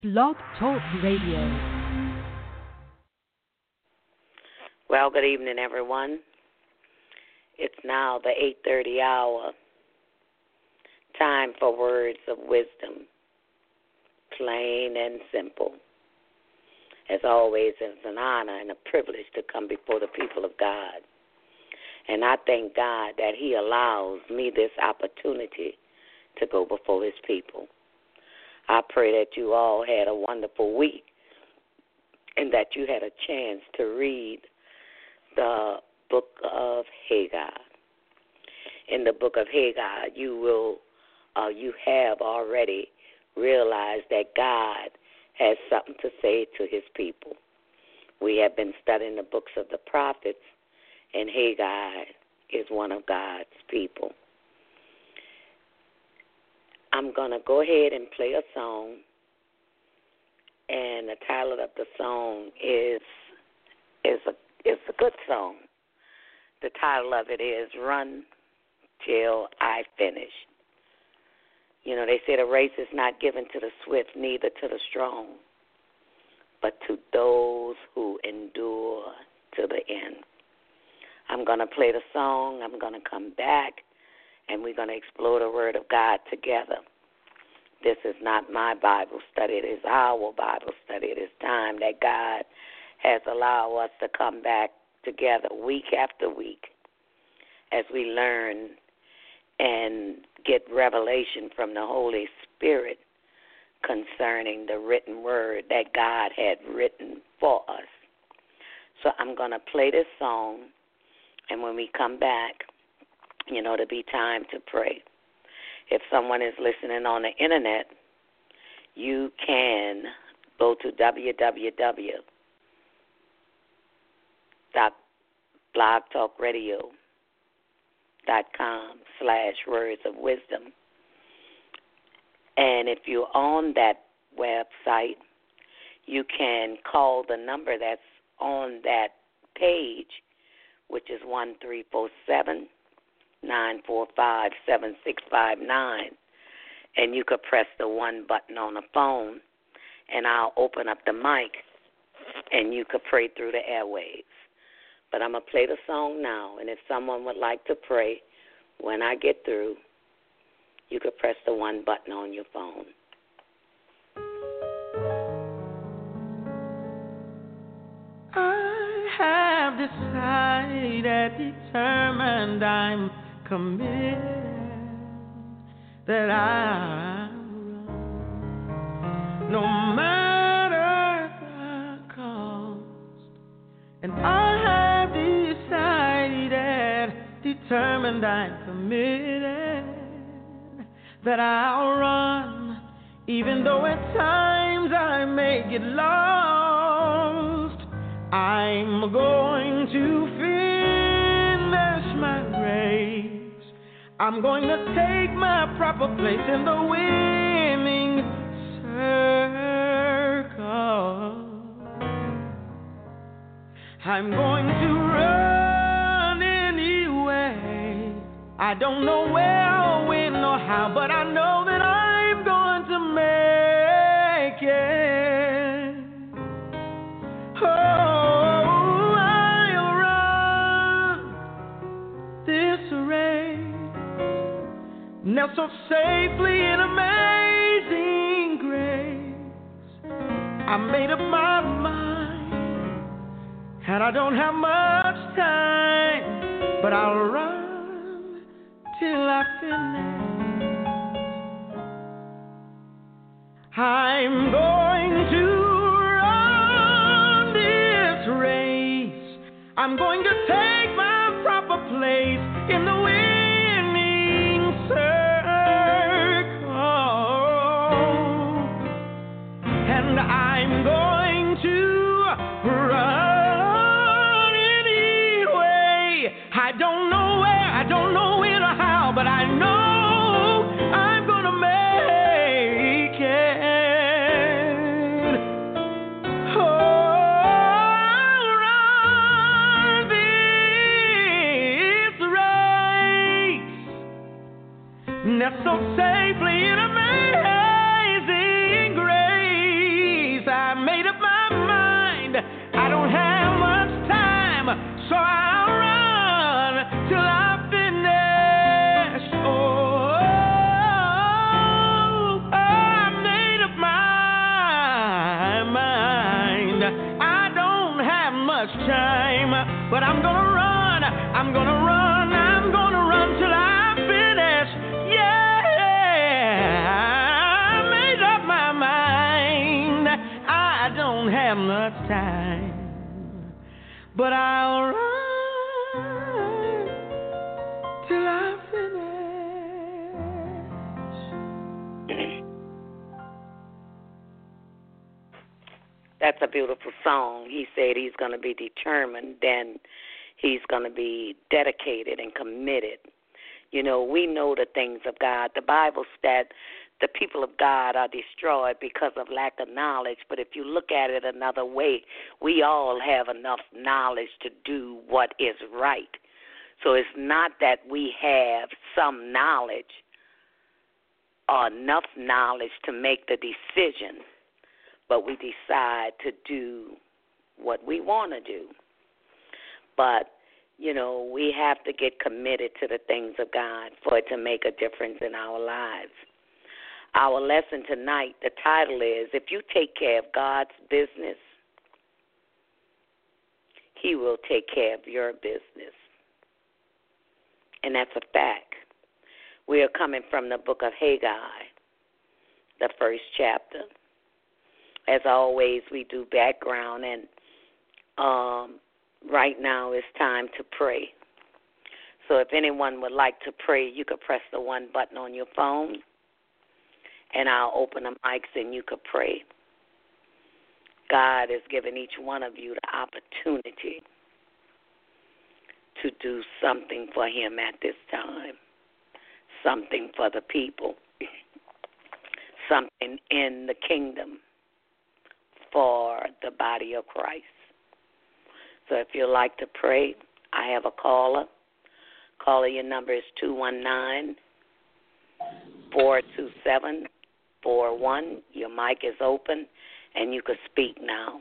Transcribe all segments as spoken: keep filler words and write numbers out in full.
Blog Talk Radio. Well, good evening, everyone. It's now the eight thirty hour. Time for words of wisdom, plain and simple. As always, it's an honor and a privilege to come before the people of God. And I thank God that He allows me this opportunity to go before His people. I pray that you all had a wonderful week and that you had a chance to read the book of Haggai. In the book of Haggai, you will, uh, you have already realized that God has something to say to His people. We have been studying the books of the prophets, and Haggai is one of God's people. I'm going to go ahead and play a song, and the title of the song is is a is a good song. The title of it is Run Till I Finish. You know, they say the race is not given to the swift, neither to the strong, but to those who endure to the end. I'm going to play the song. I'm going to come back, and we're going to explore the Word of God together. This is not my Bible study. It is our Bible study. It is time that God has allowed us to come back together week after week as we learn and get revelation from the Holy Spirit concerning the written Word that God had written for us. So I'm going to play this song, and when we come back, you know, to be time to pray. If someone is listening on the internet, you can go to w w w dot blog talk radio dot com slash words of wisdom. And if you're on that website, you can call the number that's on that page, which is one three four seven, nine four five, seven six five nine, and you could press the one button on the phone, and I'll open up the mic, and you could pray through the airwaves. But I'm going to play the song now, and if someone would like to pray when I get through, you could press the one button on your phone. I have decided, determined, I'm committed that I run no matter the cost. And I have decided, determined, I'm committed that I'll run, even though at times I may get lost. I'm going to finish my race. I'm going to take my proper place in the winning circle. I'm going to run anyway. I don't know where or when or how, but I know that I'm going to make it. Oh, I'll run this race, now so safely in amazing grace. I made up my mind, and I don't have much time, but I'll run till I finish. I'm going to run this race. I'm going to take my proper place in the winning circle. And I'm going to run anyway. I don't know where, I don't know when or how, but I know I'm gonna make it. Oh, I'll run this race, not so safely in amazing grace. But I'm gonna run, I'm gonna run, I'm gonna run till I finish. Yeah, I made up my mind. I don't have much time, but I'll run till I finish. That's a beautiful song. He said he's going to be determined, then he's going to be dedicated and committed. You know, we know the things of God. The Bible said the people of God are destroyed because of lack of knowledge. But if you look at it another way, we all have enough knowledge to do what is right. So it's not that we have some knowledge or enough knowledge to make the decision, but we decide to do what we want to do. But, you know, we have to get committed to the things of God for it to make a difference in our lives. Our lesson tonight, the title is, if you take care of God's business, He will take care of your business. And that's a fact. We are coming from the book of Haggai, the first chapter. As always, we do background, and um, right now it's time to pray. So if anyone would like to pray, you could press the one button on your phone, and I'll open the mics and you could pray. God has given each one of you the opportunity to do something for Him at this time, something for the people, something in the kingdom for the body of Christ. So if you'd like to pray, I have a caller. Caller, your number is two one nine, four two seven, four one. Your mic is open, and you can speak now.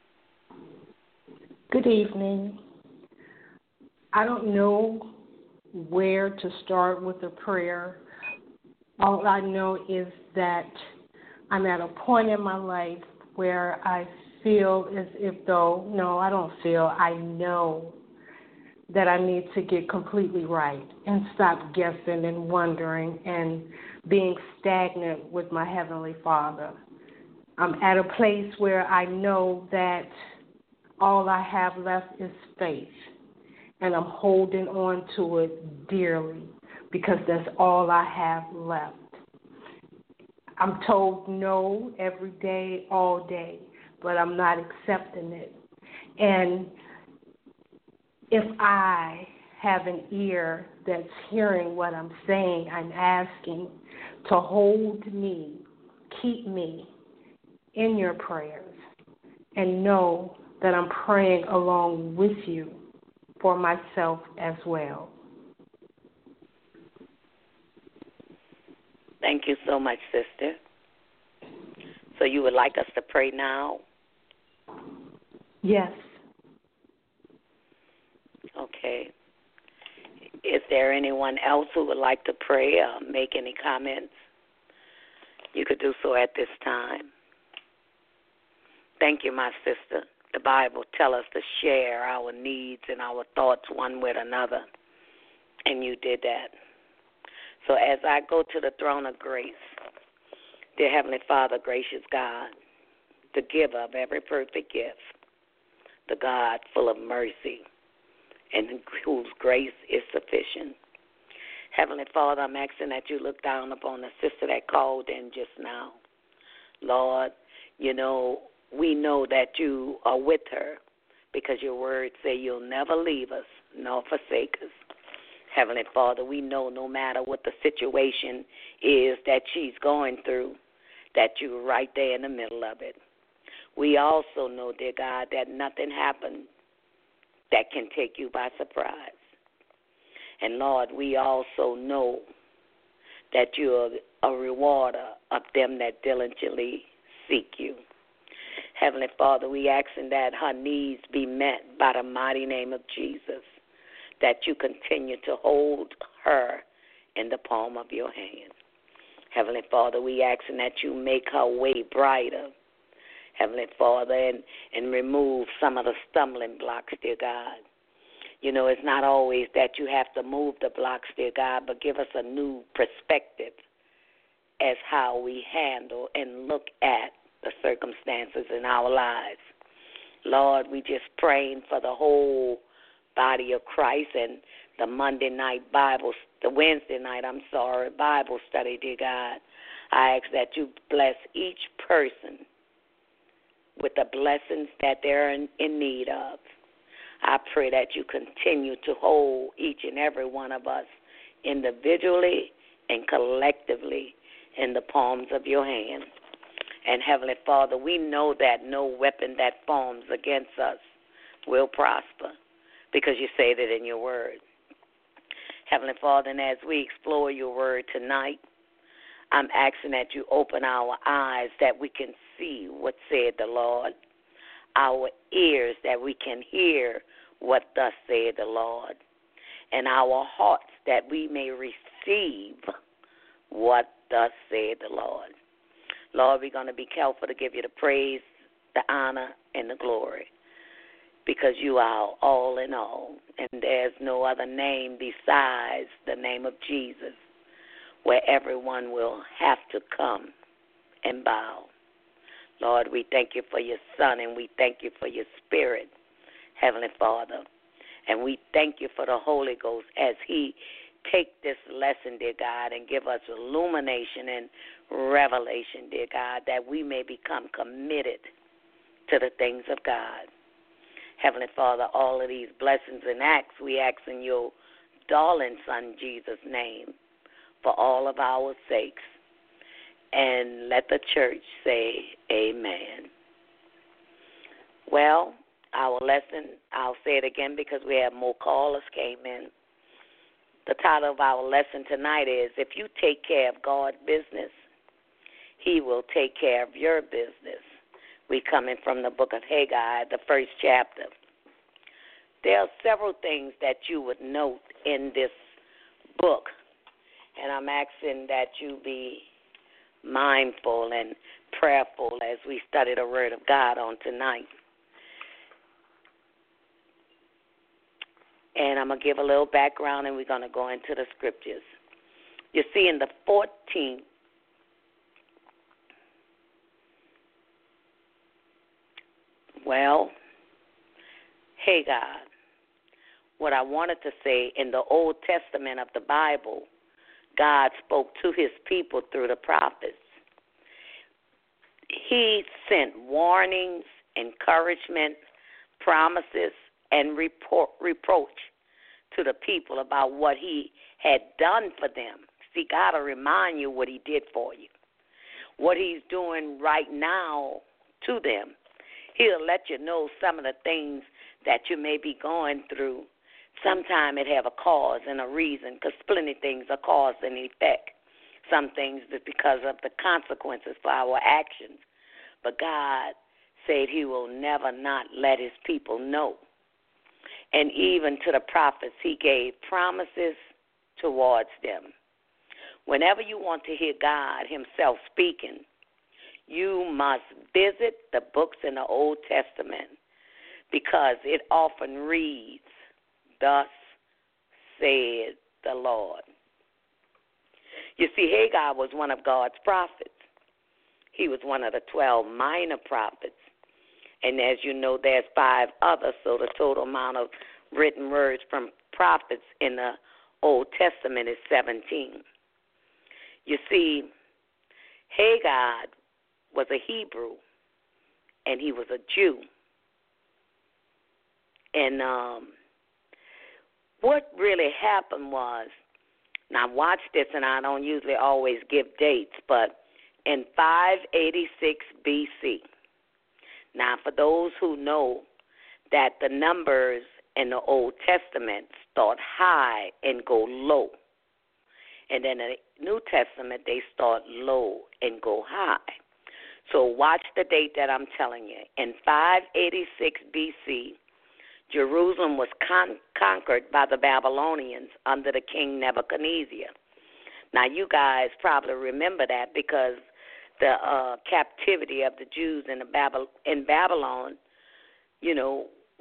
Good evening. I don't know where to start with a prayer. All I know is that I'm at a point in my life where I feel as if though, no, I don't feel, I know that I need to get completely right and stop guessing and wondering and being stagnant with my Heavenly Father. I'm at a place where I know that all I have left is faith, and I'm holding on to it dearly because that's all I have left. I'm told no every day, all day, but I'm not accepting it. And if I have an ear that's hearing what I'm saying, I'm asking to hold me, keep me in your prayers, and know that I'm praying along with you for myself as well. Thank you so much, sister. So you would like us to pray now? Yes. Okay. Is there anyone else who would like to pray or make any comments? You could do so at this time. Thank you, my sister. The Bible tells us to share our needs and our thoughts one with another, and you did that. So as I go to the throne of grace, dear Heavenly Father, gracious God, the giver of every perfect gift, the God full of mercy and whose grace is sufficient. Heavenly Father, I'm asking that you look down upon the sister that called in just now. Lord, you know, we know that you are with her because your words say you'll never leave us nor forsake us. Heavenly Father, we know no matter what the situation is that she's going through, that you're right there in the middle of it. We also know, dear God, that nothing happened that can take you by surprise. And, Lord, we also know that you're a rewarder of them that diligently seek you. Heavenly Father, we asking that her needs be met by the mighty name of Jesus, that you continue to hold her in the palm of your hand. Heavenly Father, we asking that you make her way brighter, Heavenly Father, and, and remove some of the stumbling blocks, dear God. You know, it's not always that you have to move the blocks, dear God, but give us a new perspective as how we handle and look at the circumstances in our lives. Lord, we just praying for the whole body of Christ and the Monday night Bible, the Wednesday night, I'm sorry, Bible study, dear God. I ask that you bless each person with the blessings that they're in, in need of. I pray that you continue to hold each and every one of us individually and collectively in the palms of your hand. And Heavenly Father, we know that no weapon that forms against us will prosper because you say that in your word. Heavenly Father, and as we explore your word tonight, I'm asking that you open our eyes that we can see what said the Lord, our ears that we can hear what thus said the Lord, and our hearts that we may receive what thus said the Lord. Lord, we're going to be careful to give you the praise, the honor, and the glory because you are all in all, and there's no other name besides the name of Jesus where everyone will have to come and bow. Lord, we thank you for your Son, and we thank you for your Spirit, Heavenly Father. And we thank you for the Holy Ghost as he take this lesson, dear God, and give us illumination and revelation, dear God, that we may become committed to the things of God. Heavenly Father, all of these blessings and acts we ask in your darling Son, Jesus' name, for all of our sakes. And let the church say amen. Well, our lesson, I'll say it again because we have more callers came in. The title of our lesson tonight is, if you take care of God's business, he will take care of your business. We coming from the book of Haggai, the first chapter. There are several things that you would note in this book, and I'm asking that you be mindful and prayerful as we study the Word of God on tonight. And I'm going to give a little background, and we're going to go into the scriptures. You see, in the fourteenth, well, hey, God, what I wanted to say, in the Old Testament of the Bible, God spoke to his people through the prophets. He sent warnings, encouragement, promises, and report, reproach to the people about what he had done for them. See, God will remind you what he did for you, what he's doing right now to them. He'll let you know some of the things that you may be going through. Sometimes it have a cause and a reason, because plenty of things are cause and effect. Some things is because of the consequences for our actions. But God said he will never not let his people know. And even to the prophets, he gave promises towards them. Whenever you want to hear God himself speaking, you must visit the books in the Old Testament, because it often reads, thus said the Lord. You see, Haggai was one of God's prophets. He was one of the twelve minor prophets. And as you know, there's five others, so the total amount of written words from prophets in the Old Testament is seventeen. You see, Haggai was a Hebrew, and he was a Jew. And um, what really happened was, now watch this, and I don't usually always give dates, but in five eighty-six B C, now for those who know that the numbers in the Old Testament start high and go low, and then in the New Testament they start low and go high. So watch the date that I'm telling you. In five eighty-six B C, Jerusalem was con- conquered by the Babylonians under the king Nebuchadnezzar. Now, you guys probably remember that, because the uh, captivity of the Jews in, the Babylon, in Babylon, you know,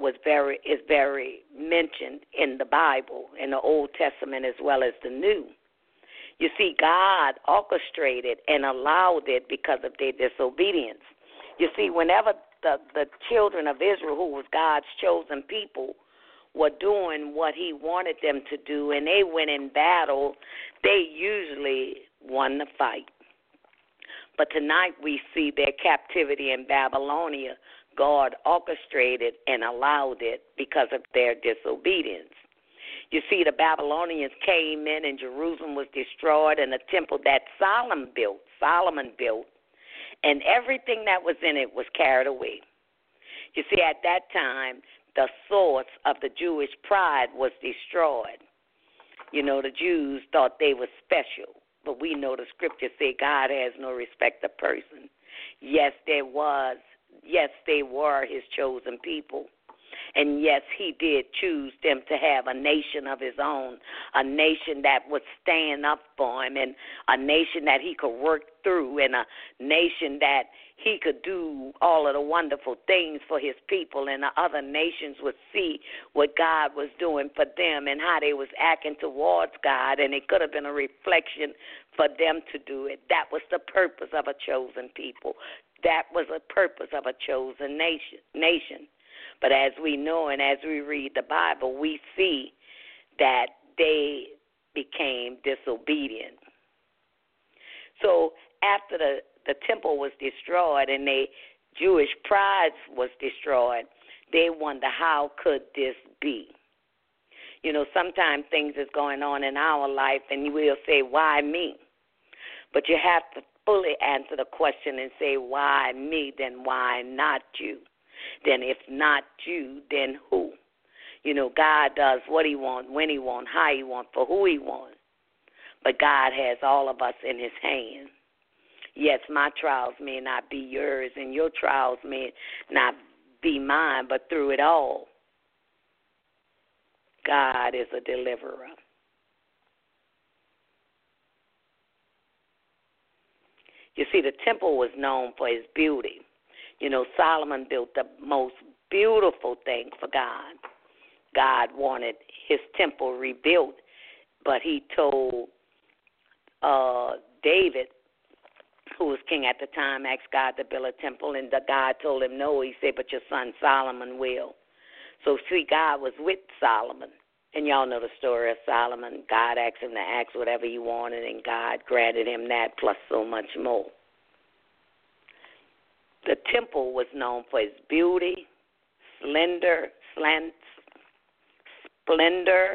was very is very mentioned in the Bible, in the Old Testament as well as the New. You see, God orchestrated and allowed it because of their disobedience. You see, whenever the, the children of Israel, who was God's chosen people, were doing what he wanted them to do and they went in battle, they usually won the fight. But tonight we see their captivity in Babylonia. God orchestrated and allowed it because of their disobedience. You see, the Babylonians came in and Jerusalem was destroyed, and the temple that Solomon built, Solomon built, and everything that was in it was carried away. You see, at that time, the source of the Jewish pride was destroyed. You know, the Jews thought they were special, but we know the scripture say God has no respect of person. Yes, there was. Yes, they were his chosen people. And yes, he did choose them to have a nation of his own, a nation that would stand up for him, and a nation that he could work through, and a nation that he could do all of the wonderful things for his people, and the other nations would see what God was doing for them and how they was acting towards God, and it could have been a reflection for them to do it. That was the purpose of a chosen people. That was the purpose of a chosen nation. nation. But as we know and as we read the Bible, we see that they became disobedient. So after the, the temple was destroyed and the Jewish pride was destroyed, they wonder, how could this be? You know, sometimes things is going on in our life and we'll say, why me? But you have to fully answer the question and say, why me, then why not you? Then if not you, then who? You know, God does what he wants, when he wants, how he wants, for who he wants. But God has all of us in his hand. Yes, my trials may not be yours, and your trials may not be mine, but through it all, God is a deliverer. You see, the temple was known for his beauty. You know, Solomon built the most beautiful thing for God. God wanted his temple rebuilt, but he told uh, David, who was king at the time, asked God to build a temple, and the God told him no. He said, but your son Solomon will. So, see, God was with Solomon. And y'all know the story of Solomon. God asked him to ask whatever he wanted, and God granted him that plus so much more. The temple was known for its beauty, slender, slant, splendor,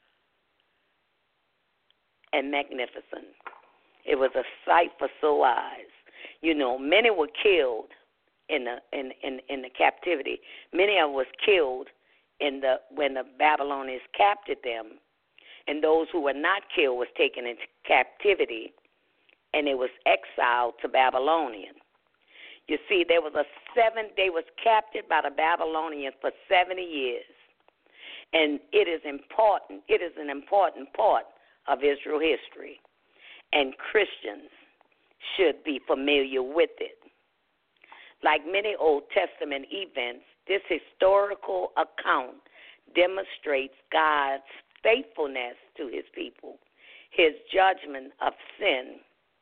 and magnificent. It was a sight for sore eyes. You know, many were killed in the in, in, in the captivity. Many of them was killed in the when the Babylonians captured them, and those who were not killed was taken into captivity, and it was exiled to Babylonian. You see, there was a seven. They was captured by the Babylonians for seventy years, and it is important. It is an important part of Israel history, and Christians should be familiar with it. Like many Old Testament events, this historical account demonstrates God's faithfulness to his people, his judgment of sin,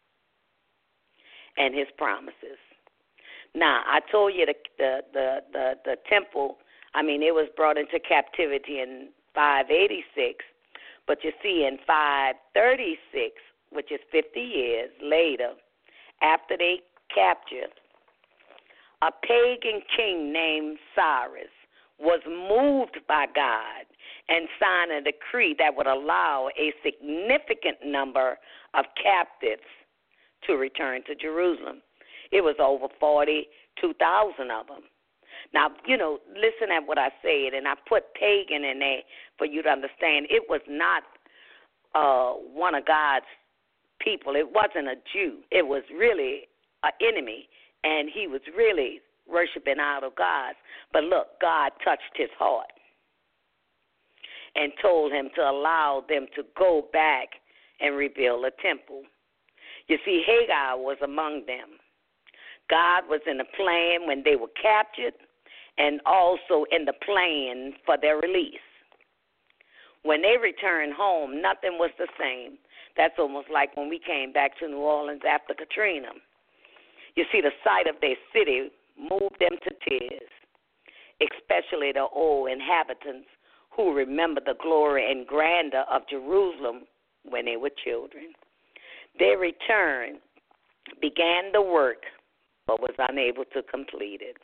and his promises. Now, I told you the, the, the, the, the temple, I mean, it was brought into captivity in five eighty-six, but you see in five thirty-six, which is fifty years later, after they captured, a pagan king named Cyrus was moved by God and signed a decree that would allow a significant number of captives to return to Jerusalem. It was over forty-two thousand of them. Now, you know, listen at what I said, and I put pagan in there for you to understand. It was not uh, one of God's people. It wasn't a Jew. It was really an enemy, and he was really worshiping idol gods. But look, God touched his heart and told him to allow them to go back and rebuild a temple. You see, Hagar was among them. God was in the plan when they were captured, and also in the plan for their release. When they returned home, nothing was the same. That's almost like when we came back to New Orleans after Katrina. You see, the sight of their city moved them to tears, especially the old inhabitants who remember the glory and grandeur of Jerusalem when they were children. They returned, began the work, but was unable to complete it.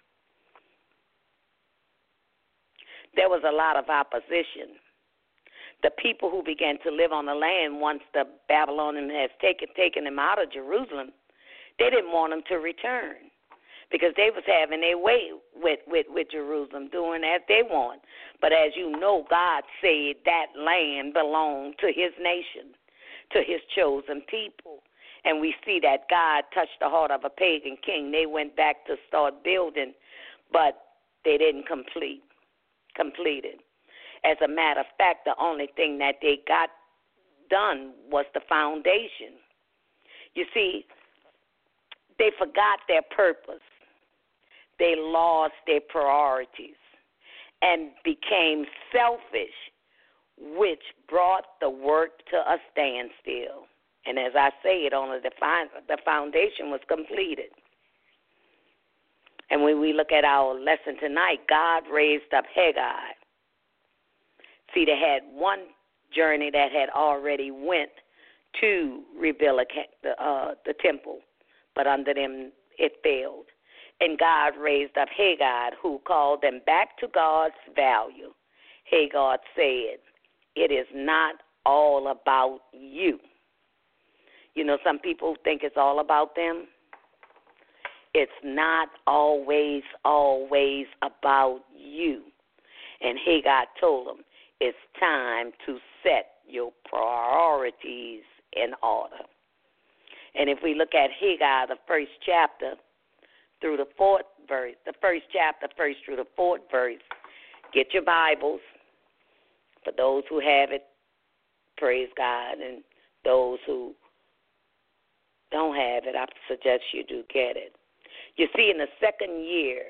There was a lot of opposition. The people who began to live on the land once the Babylonians had taken, taken them out of Jerusalem, they didn't want them to return because they was having their way with, with, with Jerusalem, doing as they want. But as you know, God said that land belonged to his nation, to his chosen people. And we see that God touched the heart of a pagan king. They went back to start building, but they didn't complete, complete it. As a matter of fact, the only thing that they got done was the foundation. You see, they forgot their purpose. They lost their priorities and became selfish, which brought the work to a standstill. And as I say, it only the, the foundation was completed. And when we look at our lesson tonight, God raised up Haggai. See, they had one journey that had already went to rebuild the, uh, the temple, but under them it failed. And God raised up Haggai, who called them back to God's value. Haggai said, it is not all about you. You know, some people think it's all about them. It's not always, always about you. And Haggai told them, it's time to set your priorities in order. And if we look at Haggai, the first chapter through the fourth verse, the first chapter, first through the fourth verse, get your Bibles. For those who have it, praise God. And those who don't have it, I suggest you do get it. You see, in the second year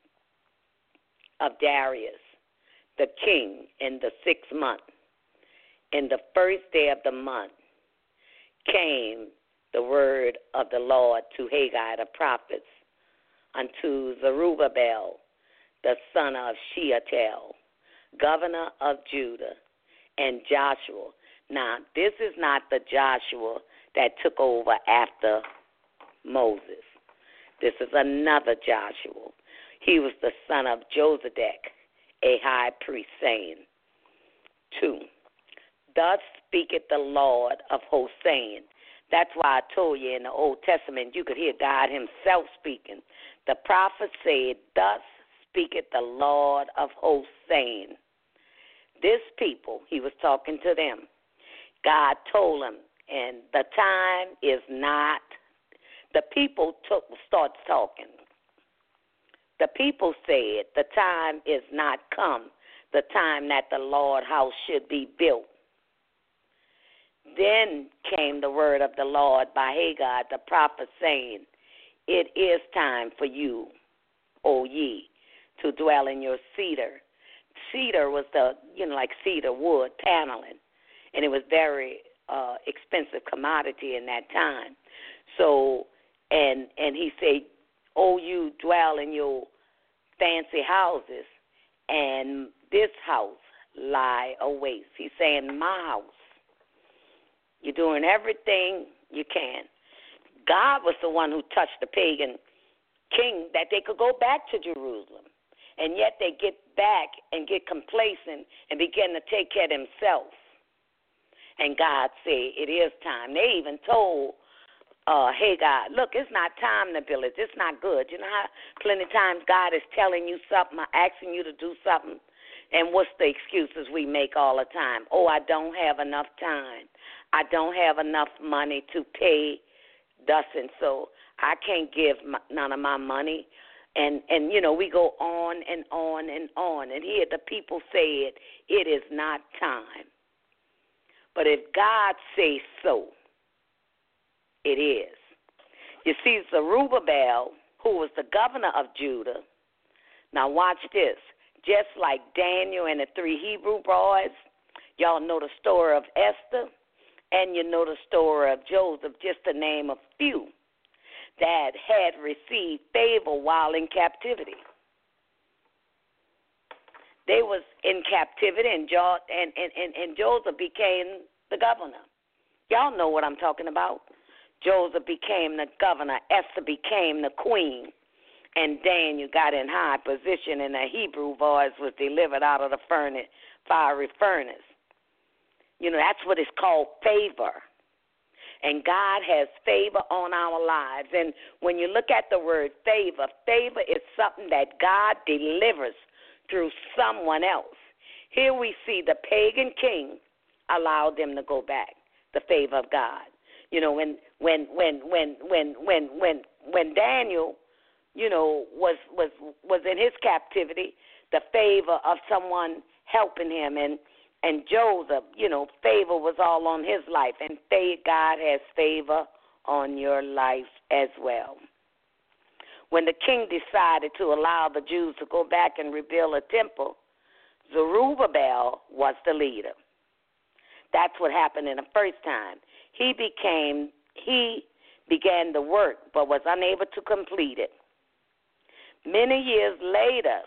of Darius, the king, in the sixth month, in the first day of the month, came the word of the Lord to Haggai the prophet, unto Zerubbabel, the son of Shealtiel, governor of Judah, and Joshua. Now, this is not the Joshua that took over after Moses. This is another Joshua. He was the son of Josedek, a high priest, saying, two, thus speaketh the Lord of hosts, saying, that's why I told you in the Old Testament you could hear God himself speaking. The prophet said, thus speaketh the Lord of hosts, saying, this people, he was talking to them, God told him, and the time is not, the people took, starts talking. The people said, the time is not come, the time that the Lord house should be built. Then came the word of the Lord by Haggai the prophet, saying, it is time for you, O ye, to dwell in your cedar. Cedar was the, you know, like cedar wood, paneling, and it was very uh, expensive commodity in that time. So, and and he said, O you dwell in your fancy houses, and this house lie awaste. He's saying, my house. You're doing everything you can. God was the one who touched the pagan king that they could go back to Jerusalem. And yet they get back and get complacent and begin to take care of themselves. And God said, it is time. They even told uh, Haggai, look, it's not time to build it. It's not good. You know how plenty of times God is telling you something, asking you to do something, and what's the excuses we make all the time? Oh, I don't have enough time. I don't have enough money to pay thus and so. I can't give my, none of my money. And, and, you know, we go on and on and on. And here the people said, it is not time. But if God says so, it is. You see, Zerubbabel, who was the governor of Judah, Now watch this. Just like Daniel and the three Hebrew boys, y'all know the story of Esther, and you know the story of Joseph, just to name a few that had received favor while in captivity. They was in captivity, and, jo- and, and, and, and Joseph became the governor. Y'all know what I'm talking about. Joseph became the governor. Esther became the queen. And Daniel got in high position, and the Hebrew voice was delivered out of the furnace, fiery furnace. You know, that's what it's called, favor. And God has favor on our lives. And when you look at the word favor, favor is something that God delivers through someone else. Here we see the pagan king allowed them to go back, the favor of God. You know, when when when when when when when when Daniel, you know, was was was in his captivity, the favor of someone helping him, and and Joseph, you know, favor was all on his life, and God has favor on your life as well. When the king decided to allow the Jews to go back and rebuild a temple, Zerubbabel was the leader. That's what happened in the first time. He became, he began the work, but was unable to complete it. Many years later,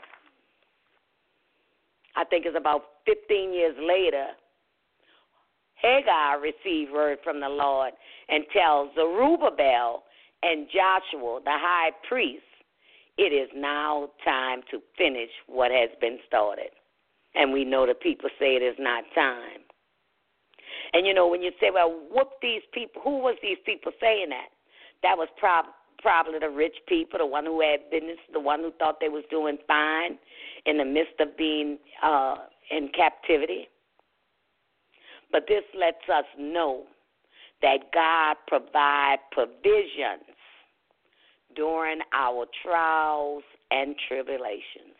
I think it's about fifteen years later, Hagar received word from the Lord and tells Zerubbabel and Joshua, the high priest, it is now time to finish what has been started. And we know the people say it is not time. And, you know, when you say, well, whoop these people, who was these people saying that? That was prob- probably the rich people, the one who had business, the one who thought they was doing fine in the midst of being uh, in captivity. But this lets us know that God provides provisions during our trials and tribulations.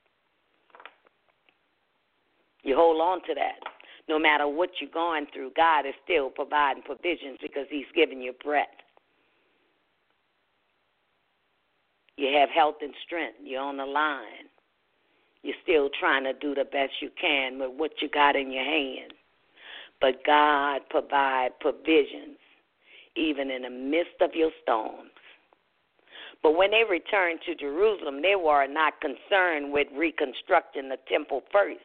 You hold on to that. No matter what you're going through, God is still providing provisions because he's giving you breath. You have health and strength. You're on the line. You're still trying to do the best you can with what you got in your hand. But God provides provisions even in the midst of your storms. But when they returned to Jerusalem, they were not concerned with reconstructing the temple first,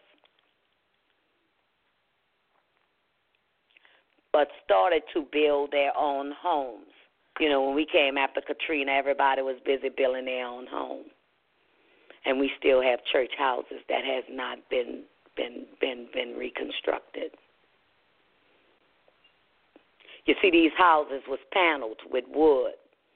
but started to build their own homes. You know, when we came after Katrina, everybody was busy building their own home. And we still have church houses that has not been been been been reconstructed. You see, these houses was paneled with wood,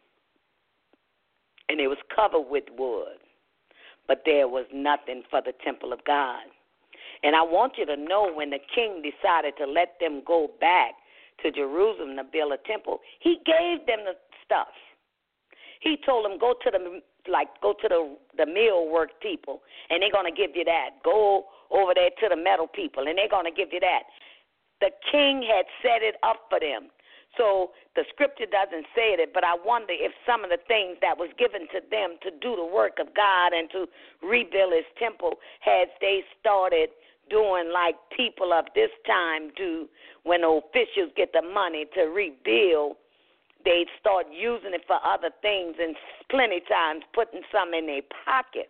and it was covered with wood, but there was nothing for the temple of God. And I want you to know, when the king decided to let them go back to Jerusalem to build a temple, he gave them the stuff. He told them, go to the like go to the the mill work people, and they're going to give you that. Go over there to the metal people, and they're going to give you that. The king had set it up for them. So the scripture doesn't say it, but I wonder if some of the things that was given to them to do the work of God and to rebuild his temple, had they started doing like people of this time do when officials get the money to rebuild, they'd start using it for other things and plenty times putting some in their pocket.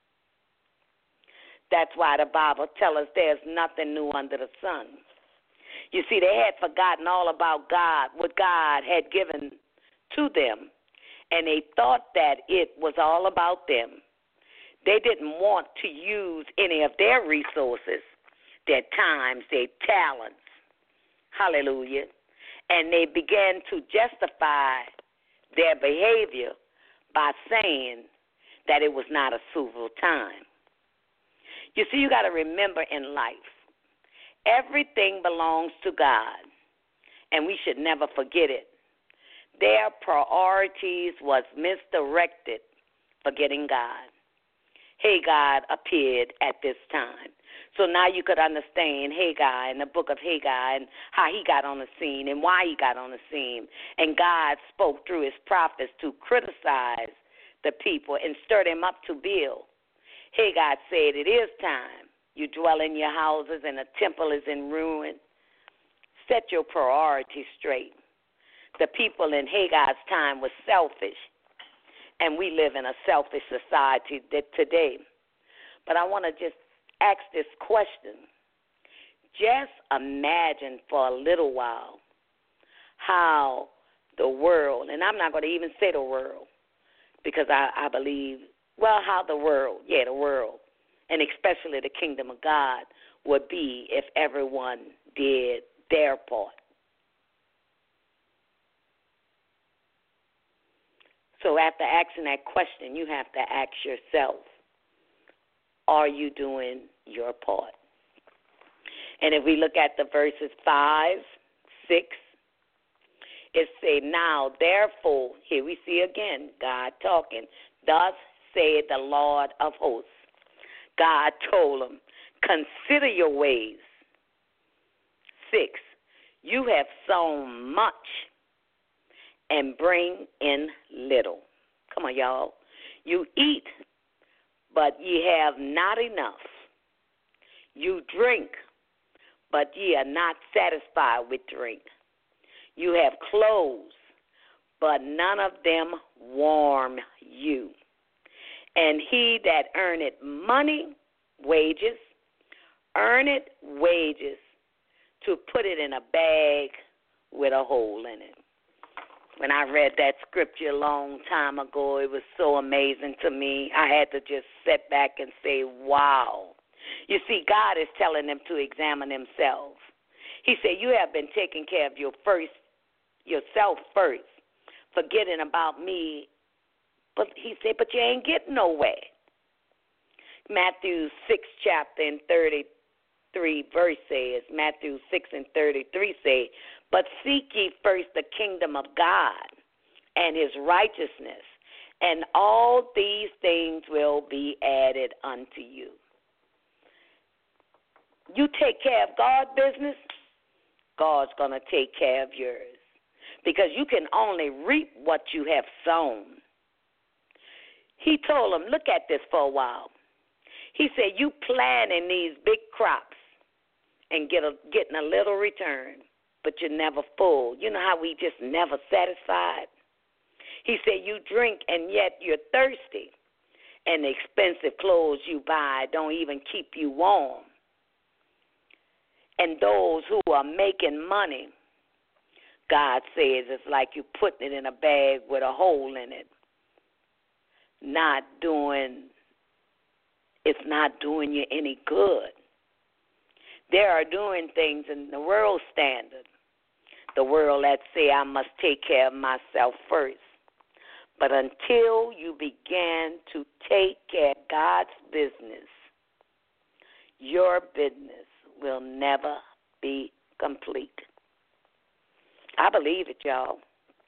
That's why the Bible tells us there's nothing new under the sun. You see, they had forgotten all about God, what God had given to them, and they thought that it was all about them. They didn't want to use any of their resources, their times, their talents. Hallelujah. And they began to justify their behavior by saying that it was not a suitable time. You see, you got to remember in life, everything belongs to God, and we should never forget it. Their priorities was misdirected, forgetting God. Hagar appeared at this time. So now you could understand Hagar and the book of Hagar and how he got on the scene and why he got on the scene. And God spoke through his prophets to criticize the people and stir them up to build. Hagar said, it is time. You dwell in your houses and the temple is in ruin. Set your priorities straight. The people in Hagar's time were selfish, and we live in a selfish society today. But I want to just ask this question. Just imagine for a little while how the world, and I'm not going to even say the world because I, I believe, well, how the world, yeah, the world, and especially the kingdom of God would be if everyone did their part. So after asking that question, you have to ask yourself, are you doing your part? And if we look at the verses five, six, it say, now, therefore, here we see again God talking, thus said the Lord of hosts. God told him, consider your ways. Six, you have sown much and bring in little. Come on, y'all. You eat, but ye have not enough. You drink, but ye are not satisfied with drink. You have clothes, but none of them warm you. And he that earneth money, wages, earneth wages to put it in a bag with a hole in it. When I read that scripture a long time ago, it was so amazing to me. I had to just sit back and say, wow. You see, God is telling them to examine themselves. He said, you have been taking care of your first, yourself first, forgetting about me. But he said, but you ain't getting nowhere. Matthew six chapter and thirty-three verse says, Matthew six and thirty-three say, but seek ye first the kingdom of God and his righteousness, and all these things will be added unto you. You take care of God's business, God's going to take care of yours. Because you can only reap what you have sown. He told them, look at this for a while. He said, you planting these big crops and get a, getting a little return, but you're never full. You know how we just never satisfied? He said, you drink and yet you're thirsty, and the expensive clothes you buy don't even keep you warm. And those who are making money, God says it's like you putting it in a bag with a hole in it. Not doing, it's not doing you any good. They are doing things in the world standard. The world that say I must take care of myself first. But until you begin to take care of God's business, your business will never be complete. I believe it, y'all.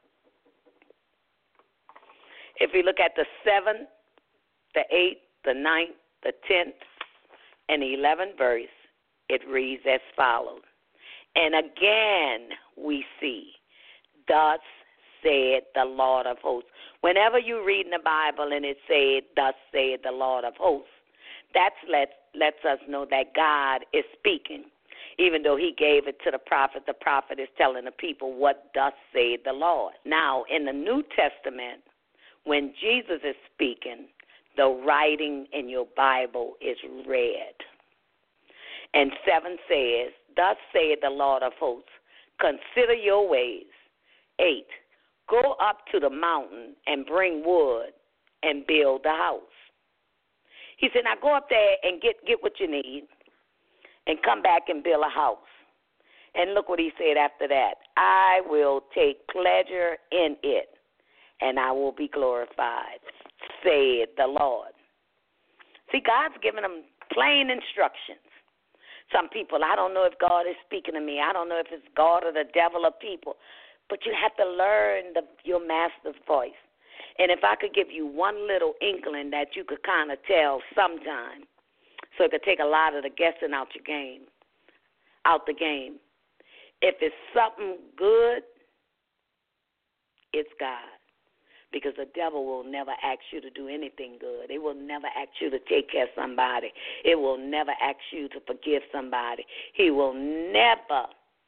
If we look at the seventh, the eighth, the ninth, the tenth, and the eleventh verse, it reads as follows. And again we see, thus said the Lord of hosts. Whenever you read in the Bible and it said, thus said the Lord of hosts, that let, lets us know that God is speaking. Even though he gave it to the prophet, the prophet is telling the people what thus said the Lord. Now, in the New Testament, when Jesus is speaking, the writing in your Bible is read. And seven says, thus saith the Lord of hosts, consider your ways. Eight, go up to the mountain and bring wood and build the house. He said, now go up there and get, get what you need and come back and build a house. And look what he said after that. I will take pleasure in it, and I will be glorified, said the Lord. See, God's giving them plain instructions. Some people, I don't know if God is speaking to me. I don't know if it's God or the devil or people. But you have to learn the, your master's voice. And if I could give you one little inkling that you could kind of tell sometime, so it could take a lot of the guessing out your game, out the game. If it's something good, it's God. Because the devil will never ask you to do anything good. It will never ask you to take care of somebody. It will never ask you to forgive somebody. He will never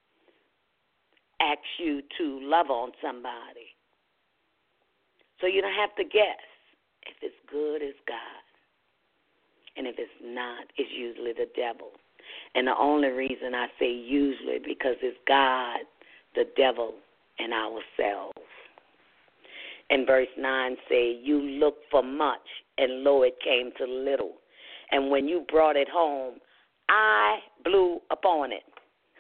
ask you to love on somebody. So you don't have to guess. If it's good, it's God. And if it's not, it's usually the devil. And the only reason I say usually because it's God, the devil, and ourselves. And verse nine say, you looked for much, and lo, it came to little. And when you brought it home, I blew upon it.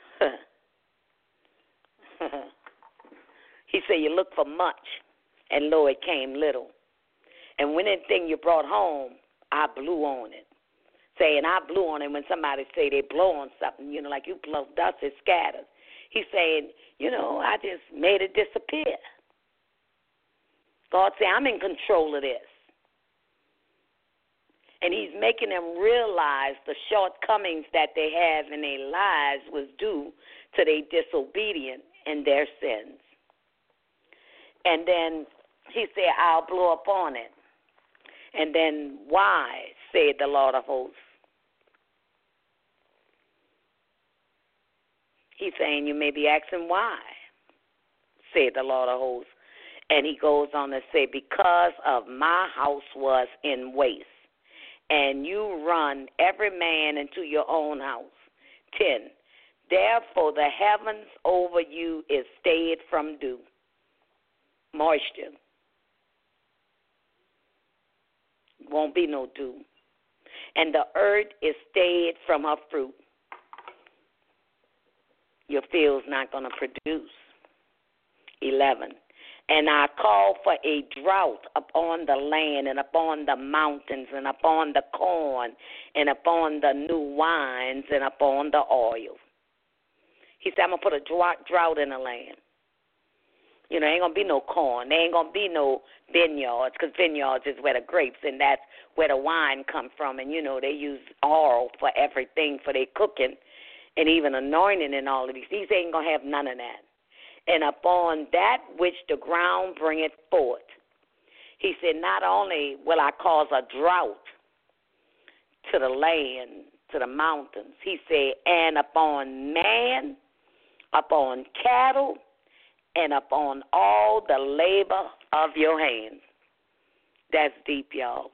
He said, you looked for much, and lo, it came little. And when anything you brought home, I blew on it. Saying I blew on it when somebody say they blow on something, you know, like you blow dust, it scatters. He's saying, you know, I just made it disappear. God said, I'm in control of this. And he's making them realize the shortcomings that they have in their lives was due to their disobedience and their sins. And then he said, I'll blow up on it. And then why, said the Lord of hosts. He's saying you may be asking why, said the Lord of hosts. And he goes on to say, because of my house was in waste, and you run every man into your own house. Ten, therefore the heavens over you is stayed from dew, moisture. Won't be no dew. And the earth is stayed from her fruit. Your field's not going to produce. Eleven. And I call for a drought upon the land and upon the mountains and upon the corn and upon the new wines and upon the oil. He said, I'm going to put a drought in the land. You know, ain't going to be no corn. There ain't going to be no vineyards, because vineyards is where the grapes, and that's where the wine come from. And, you know, they use oil for everything, for their cooking and even anointing and all of these. These ain't going to have none of that. And upon that which the ground bringeth forth, he said, not only will I cause a drought to the land, to the mountains, he said, and upon man, upon cattle, and upon all the labor of your hands. That's deep, y'all.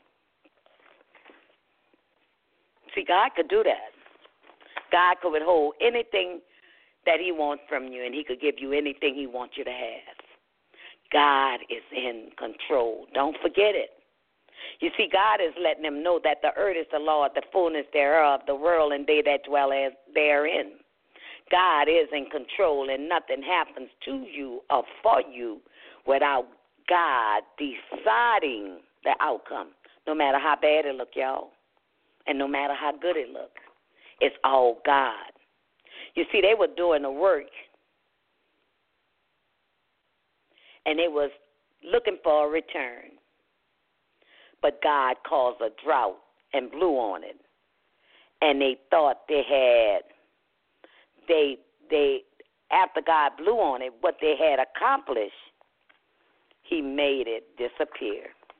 See, God could do that. God could withhold anything that he wants from you, and he could give you anything he wants you to have. God is in control. Don't forget it. You see, God is letting them know that the earth is the Lord, the fullness thereof, the world, and they that dwell therein. God is in control, and nothing happens to you or for you without God deciding the outcome, no matter how bad it look, y'all, and no matter how good it look. It's all God. You see, they were doing the work, and they was looking for a return. But God caused a drought and blew on it, and they thought they had, they, they, after God blew on it, what they had accomplished, he made it disappear.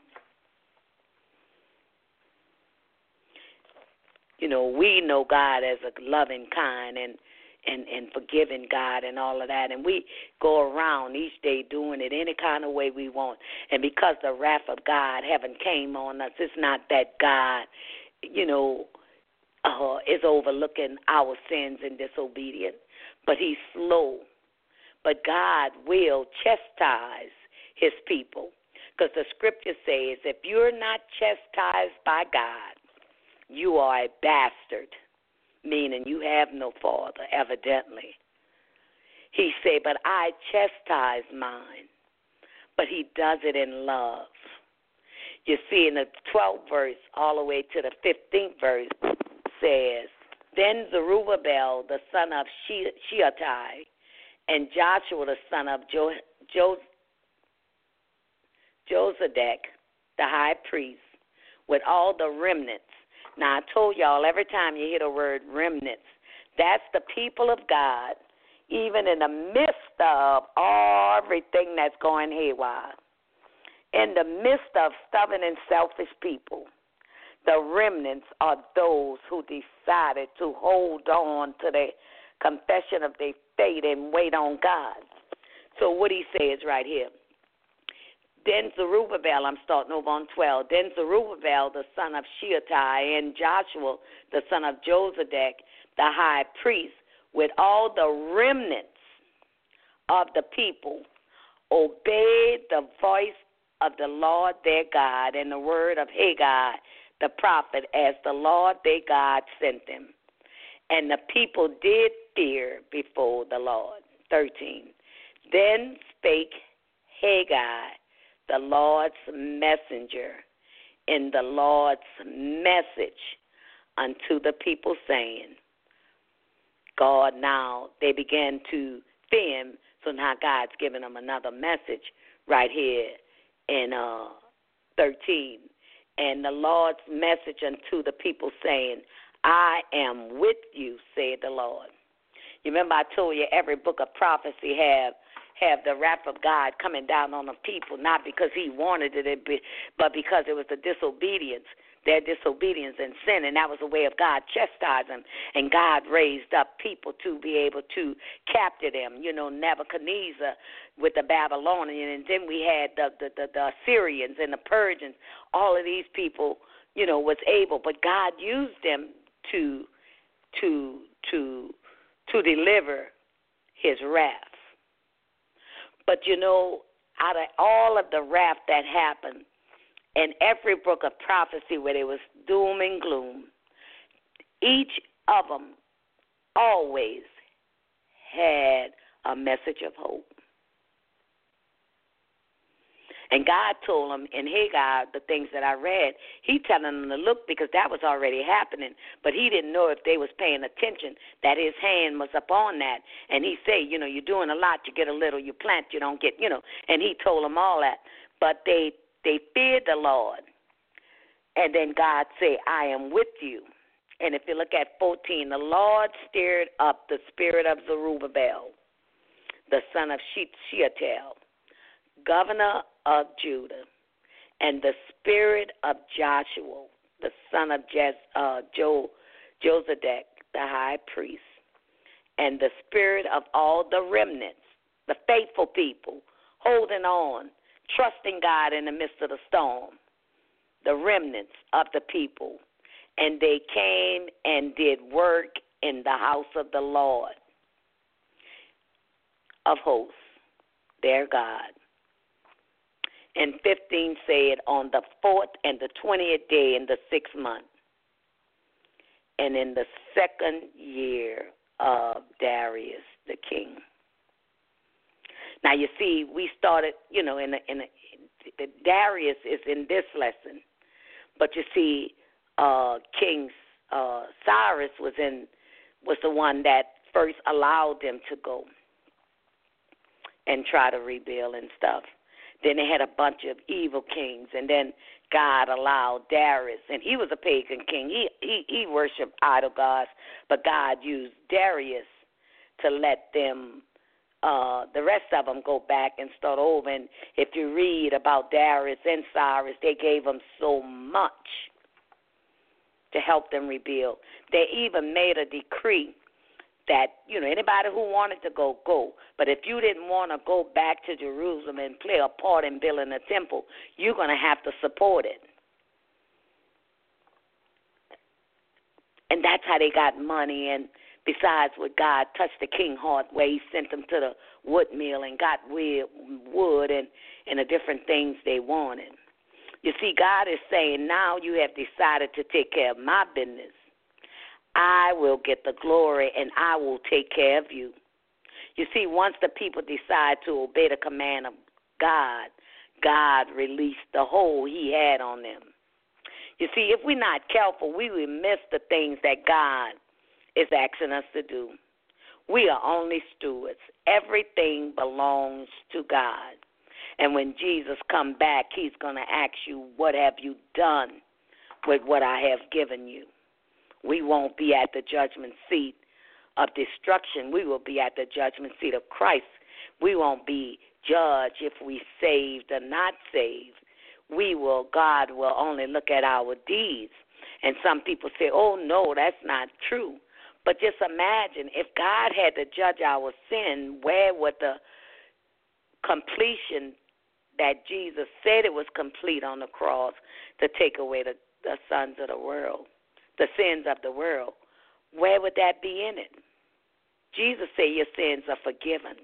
You know, we know God as a loving, kind, and And, and forgiving God and all of that. And we go around each day doing it any kind of way we want. And because the wrath of God haven't came on us, it's not that God, you know, uh, is overlooking our sins and disobedience, but he's slow. But God will chastise his people, because the scripture says if you're not chastised by God, you are a bastard. Meaning you have no father, evidently. He said, but I chastise mine, but he does it in love. You see, in the twelfth verse all the way to the fifteenth verse says, then Zerubbabel, the son of Shealtiel, and Joshua, the son of jo- jo- Josedek, the high priest, with all the remnants. Now, I told y'all, every time you hear the word remnants, that's the people of God, even in the midst of everything that's going haywire. In the midst of stubborn and selfish people, the remnants are those who decided to hold on to the confession of their faith and wait on God. So what he says right here. Then Zerubbabel, I'm starting over on twelve. Then Zerubbabel, the son of Shealtiel, and Joshua, the son of Josedek, the high priest, with all the remnants of the people, obeyed the voice of the Lord their God and the word of Haggai the prophet, as the Lord their God sent them. And the people did fear before the Lord. thirteen. Then spake Haggai, the Lord's messenger, in the Lord's message unto the people, saying, God, now they began to fear him, so now God's giving them another message right here in uh, thirteen. And the Lord's message unto the people, saying, I am with you, said the Lord. You remember I told you every book of prophecy have have the wrath of God coming down on the people, not because he wanted it, but because it was the disobedience, their disobedience and sin, and that was a way of God chastising them. And God raised up people to be able to capture them. You know, Nebuchadnezzar with the Babylonian, and then we had the, the, the, the Assyrians and the Persians. All of these people, you know, was able, but God used them to to to to deliver his wrath. But, you know, out of all of the wrath that happened, in every book of prophecy where there was doom and gloom, each of them always had a message of hope. And God told them in Haggai, the things that I read, he telling them to look because that was already happening. But he didn't know if they was paying attention, that his hand was upon that. And he said, you know, you're doing a lot, you get a little, you plant, you don't get, you know. And he told them all that. But they, they feared the Lord. And then God said, I am with you. And if you look at fourteen, the Lord stirred up the spirit of Zerubbabel, the son of Shealtiel, governor of Judah, and the spirit of Joshua, the son of Jes, uh, jo, Josedek, the high priest, and the spirit of all the remnants, the faithful people, holding on, trusting God in the midst of the storm, the remnants of the people. And they came and did work in the house of the Lord of hosts, their God. And fifteen said, on the fourth and the twentieth day in the sixth month, and in the second year of Darius the king. Now you see, we started, you know, in a, in a, Darius is in this lesson, but you see, uh, King uh, Cyrus was in was the one that first allowed them to go and try to rebuild and stuff. Then they had a bunch of evil kings, and then God allowed Darius, and he was a pagan king. He he, he worshipped idol gods, but God used Darius to let them, uh, the rest of them, go back and start over. And if you read about Darius and Cyrus, they gave them so much to help them rebuild. They even made a decree that, you know, anybody who wanted to go, go. But if you didn't want to go back to Jerusalem and play a part in building the temple, you're going to have to support it. And that's how they got money. And besides what God touched the king heart, where he sent them to the wood mill and got wood and, and the different things they wanted. You see, God is saying, now you have decided to take care of my business. I will get the glory, and I will take care of you. You see, once the people decide to obey the command of God, God released the hold he had on them. You see, if we're not careful, we will miss the things that God is asking us to do. We are only stewards. Everything belongs to God. And when Jesus comes back, he's going to ask you, what have you done with what I have given you? We won't be at the judgment seat of destruction. We will be at the judgment seat of Christ. We won't be judged if we saved or not saved. we will, God will only look at our deeds. And some people say, oh, no, that's not true. But just imagine if God had to judge our sin, where would the completion that Jesus said it was complete on the cross to take away the, the sons of the world, the sins of the world, where would that be in it? Jesus said your sins are forgiven.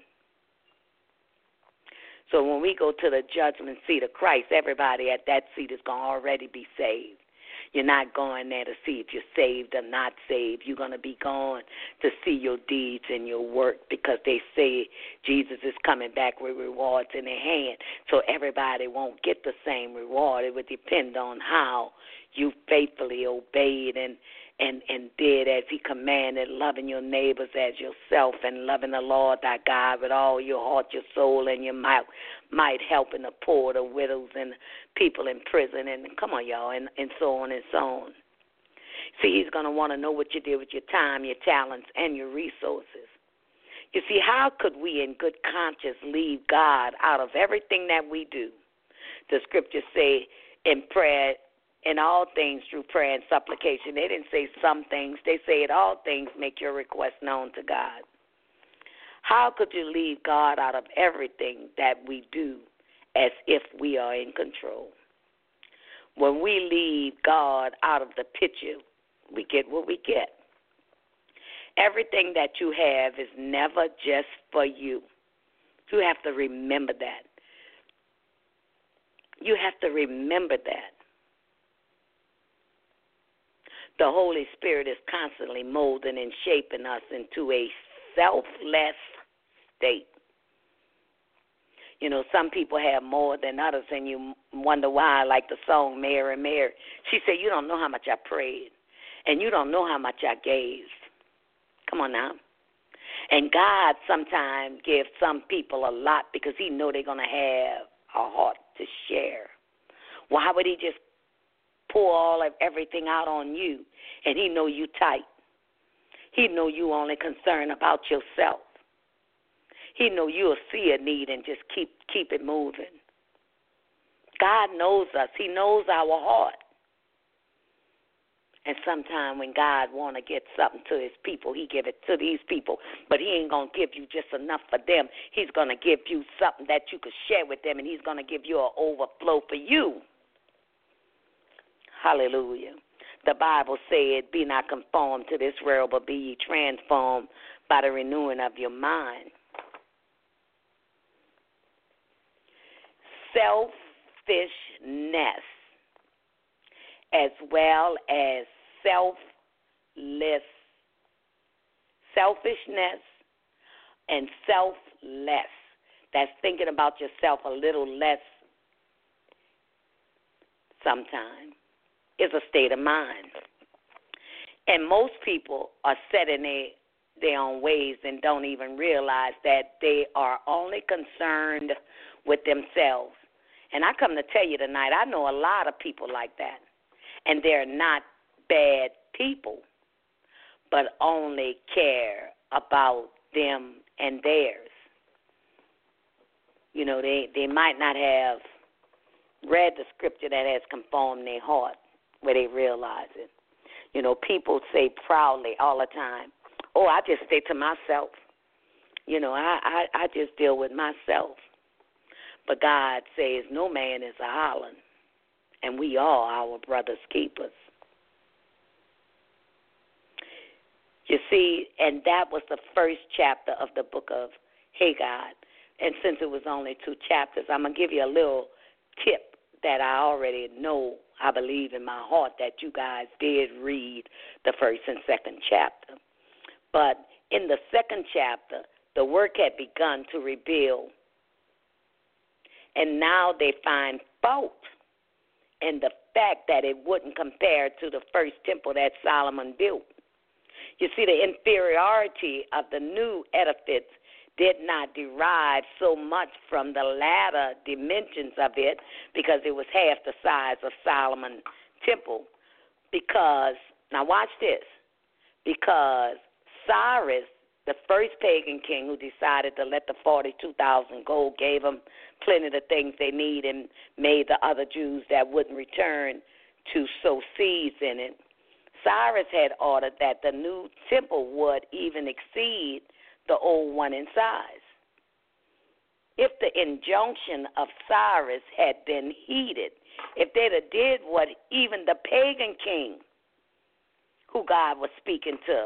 So when we go to the judgment seat of Christ, everybody at that seat is going to already be saved. You're not going there to see if you're saved or not saved. You're going to be going to see your deeds and your work, because they say Jesus is coming back with rewards in their hand. So everybody won't get the same reward. It would depend on how you faithfully obeyed and, and, and did as he commanded, loving your neighbors as yourself and loving the Lord thy God with all your heart, your soul, and your might, might helping the poor, the widows, and people in prison, and come on, y'all, and, and so on and so on. See, he's going to want to know what you did with your time, your talents, and your resources. You see, how could we in good conscience leave God out of everything that we do? The scriptures say in prayer, in all things through prayer and supplication. They didn't say some things. They say in all things make your request known to God. How could you leave God out of everything that we do as if we are in control? When we leave God out of the picture, we get what we get. Everything that you have is never just for you. You have to remember that. You have to remember that. The Holy Spirit is constantly molding and shaping us into a selfless state. You know, some people have more than others, and you wonder why, like the song Mary, Mary. She said, you don't know how much I prayed, and you don't know how much I gave. Come on now. And God sometimes gives some people a lot because he know they're going to have a heart to share. Why would he just pour all of everything out on you, and he know you tight? He know you only concerned about yourself. He know you'll see a need and just keep keep it moving. God knows us. He knows our heart. And sometimes when God want to get something to his people, he give it to these people. But he ain't going to give you just enough for them. He's going to give you something that you could share with them, and he's going to give you an overflow for you. Hallelujah. The Bible said, be not conformed to this world, but be ye transformed by the renewing of your mind. Selfishness as well as selfless. Selfishness and selfless. That's thinking about yourself a little less sometimes. Is a state of mind. And most people are set in their, their own ways and don't even realize that they are only concerned with themselves. And I come to tell you tonight, I know a lot of people like that. And they're not bad people, but only care about them and theirs. You know, they, they might not have read the scripture that has conformed their heart, where they realize it. You know, people say proudly all the time, oh, I just stay to myself. You know, I, I, I just deal with myself. But God says no man is a island, and we are our brother's keepers. You see, and that was the first chapter of the book of Haggai. And since it was only two chapters, I'm going to give you a little tip that I already know. I believe in my heart that you guys did read the first and second chapter. But in the second chapter, the work had begun to rebuild. And now they find fault in the fact that it wouldn't compare to the first temple that Solomon built. You see, the inferiority of the new edifice did not derive so much from the latter dimensions of it, because it was half the size of Solomon's temple. Because, now watch this, because Cyrus the first pagan king who decided to let the forty-two thousand go, gave them plenty of things they need, and made the other Jews that wouldn't return to sow seeds in it. Cyrus had ordered that the new temple would even exceed the old one in size. If the injunction of Cyrus had been heeded, if they'd have did what even the pagan king who God was speaking to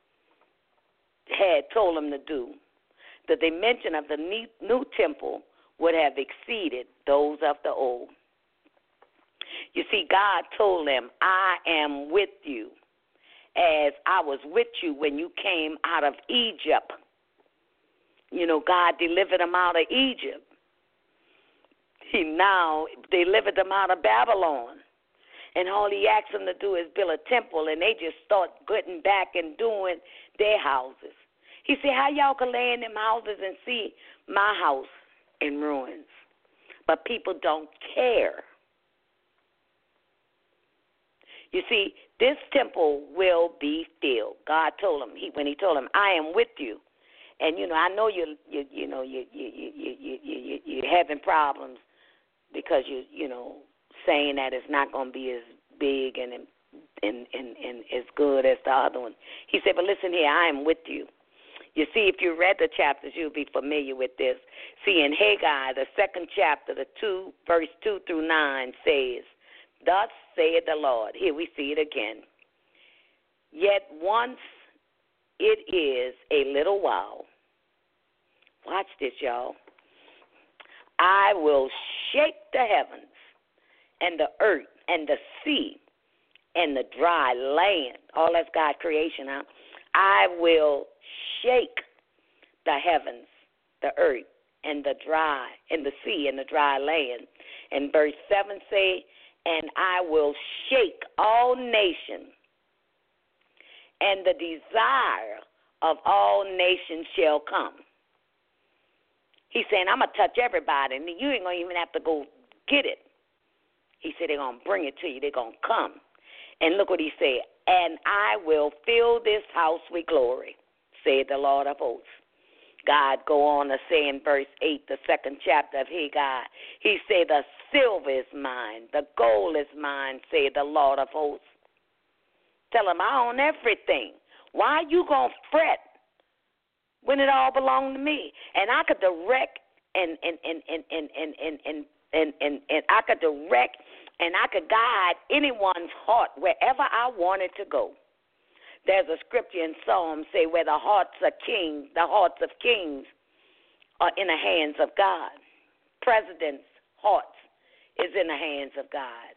had told them to do, the dimension of the new temple would have exceeded those of the old. You see, God told them, I am with you as I was with you when you came out of Egypt. You know, God delivered them out of Egypt. He now delivered them out of Babylon. And all he asked them to do is build a temple, and they just start getting back and doing their houses. He said, how y'all can lay in them houses and see my house in ruins? But people don't care. You see, this temple will be filled. God told him, he, when he told him, I am with you. And, you know, I know you you you know, you you you you you you you're having problems because you you know, saying that it's not going to be as big and, and and and as good as the other one. He said, but listen here, I am with you. You see, if you read the chapters, you'll be familiar with this. See, in Haggai, the second chapter, the two verse two through nine says, thus saith the Lord. Here we see it again. Yet once it is a little while. Watch this, y'all. I will shake the heavens and the earth and the sea and the dry land. All that's God's creation, huh? I will shake the heavens, the earth, and the dry, and the sea and the dry land. And verse seven say, and I will shake all nations, and the desire of all nations shall come. He's saying, I'm going to touch everybody, and you ain't going to even have to go get it. He said, they're going to bring it to you. They're going to come. And look what he said, and I will fill this house with glory, said the Lord of hosts. God go on to say in verse eight, the second chapter of Haggai, he said, the silver is mine, the gold is mine, said the Lord of hosts. Tell him, I own everything. Why are you going to fret when it all belonged to me? And I could direct and and and and and and and and, and, and, and I could direct and I could guide anyone's heart wherever I wanted to go. There's a scripture in Psalms say where the hearts of kings, the hearts of kings are in the hands of God. Presidents' hearts is in the hands of God.